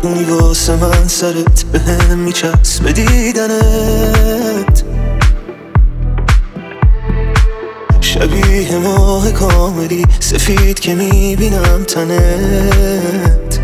اونی واسه من سرت به هم میچسب دیدنت، شبیه ماه کاملی سفید که میبینم تنت.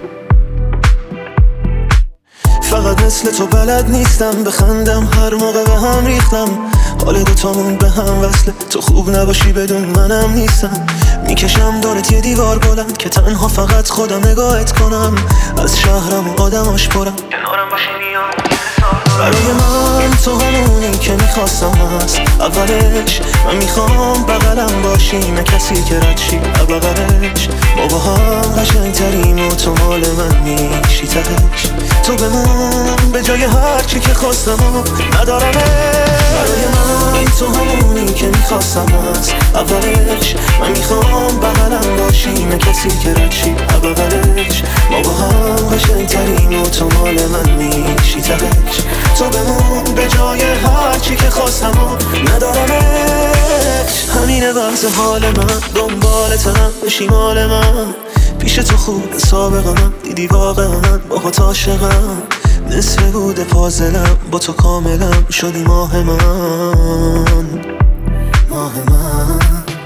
فقط مثل تو بلد نیستم بخندم، هر موقع به هم ریختم حال دوتامون به هم وصله. تو خوب نباشی بدون منم نیستم، میکشم دورت یه دیوار بلند که تنها فقط خودم نگاهت کنم. از شهرم و آدماش پرم، کنارم باشی میام. برای من تو همونی که میخواستم هست اولش. من میخوام بغلم باشی نه کسی که رد شی بغلش. ما با هم قشنگ تریم و تو مال من میشی تهش. تو بمون به جای هر چی که خواستم و ندارمش. برای من تو همونی که میخواستم هست اولش. من میخوام بغلم باشی نه کسی که رد شی بغلش. ما با هم قشنگ تریم و تو مال من میشی تهش. تو بمون به جای هر چی که خواستم و ندارمش. همینه وضع حال من، دنبالتم بشی مال من. پیش تو خوب سابقم دیدی واقعا باهات عاشقم. نصف بوده پازلم با تو کاملم شدی ماه من، ماه من.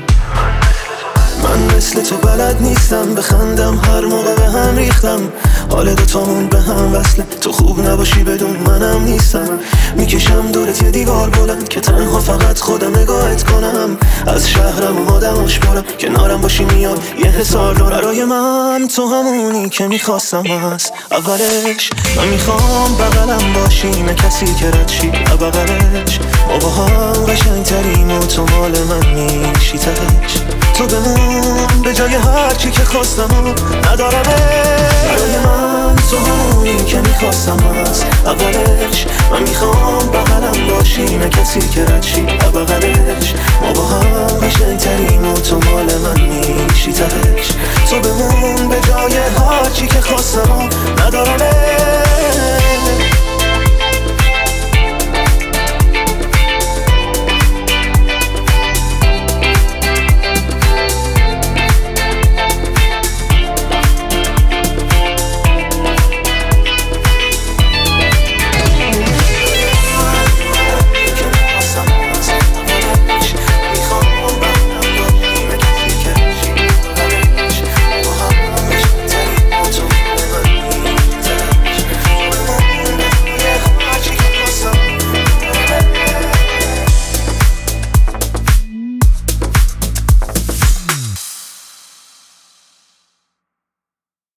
من مثل تو بلد نیستم بخندم، هر موقع به هم ریختم حال دوتامون به هم وصله. تو خوب نباشی بدون منم نیستم، میکشم دورت یه دیوار بلند که تنها فقط خودم نگاهت کنم. از شهرم و آدماش برم، کنارم باشی میاد یه حسار دور. برای من تو همونی که میخواستم هست اولش. من میخوام بغلم باشی نه کسی که رد شی بغلش. ما با هم قشنگ تریم و تو مال من میشی تهش. تو بمون به جای هر چی که خواستم و ندارمش. برای من تو همونی که میخواستم هست اولش. من میخوام بغلم باشی نه کسی که رد شی بغلش. ما با هم قشنگ تریم و تو مال من میشی تهش. تو بمون به جای هر چی که خواستم و ندارمش.